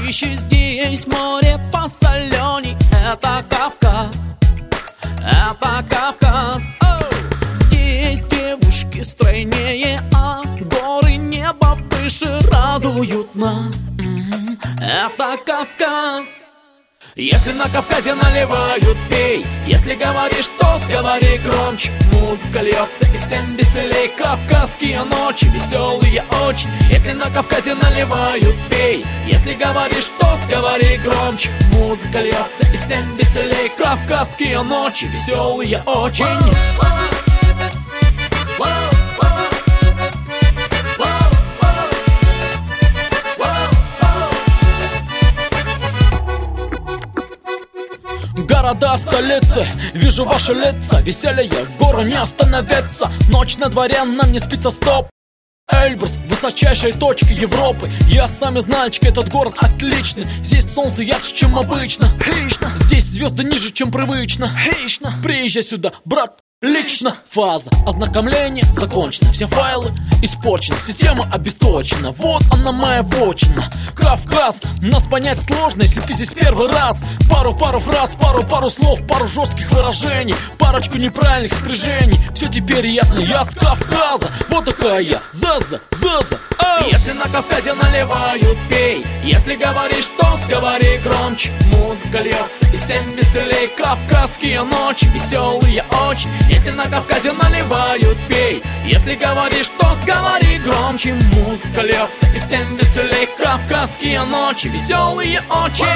чище, здесь море посоленей. Это Кавказ, это Кавказ. Здесь девушки стройнее, а горы небо выше радуют нас. Это Кавказ. Если на Кавказе наливают, пей. Если говоришь тост, говори громче. Музыка льется и всем веселей. Кавказские ночи, веселые очень. Если на Кавказе наливают, пей. Если говоришь тост, говори громче. Музыка льется и всем веселей. Кавказские ночи, веселые очень. Города, столицы, вижу ваши лица. Веселье в гору не остановится. Ночь на дворе, нам не спится, стоп. Эльбрус, высочайшая точка Европы. Я сами знаете, этот город отличный. Здесь солнце ярче, чем обычно. Здесь звезды ниже, чем привычно. Приезжай сюда, брат. Лично фаза ознакомления закончена. Все файлы испорчены, система обесточена. Вот она моя вотчина. Кавказ, нас понять сложно, если ты здесь первый раз. Пару фраз, пару слов, пару жестких выражений, парочку неправильных спряжений. Все теперь ясно, я с Кавказа. Вот такая я, Заза. Если на Кавказе наливают, пей. Если говоришь тост, говори громче. Музыка льется и всем веселей. Кавказские ночи, веселые очень. Если на Кавказе наливают, пей. Если говоришь тост, говори громче. Музыка льется и всем веселей. Кавказские ночи, веселые очень.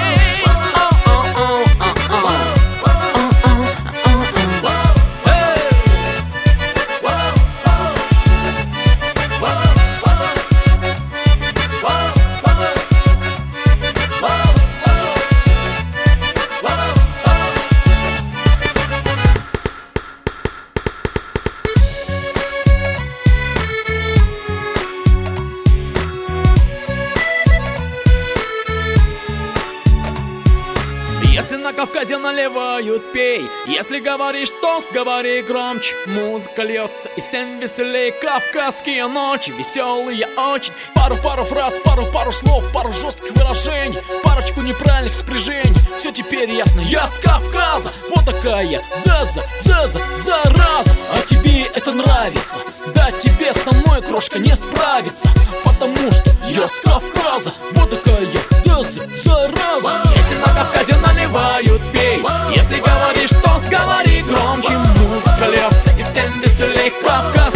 Если на Кавказе наливают, пей. Если говоришь тост, говори громче. Музыка льется и всем веселей. Кавказские ночи, веселые очень. Пару фраз, пару слов, пару жестких выражений, парочку неправильных спряжений. Все теперь ясно, я с Кавказа. Вот такая я, Заза, зараза. А тебе это нравится? Да тебе со мной, крошка, не справится. Потому что я с Кавказа. Вот такая я, Заза, зараза. Если на Кавказе наливают, пей. Если говоришь тост, говори громче. Музыка льется и всем веселей. Кавказ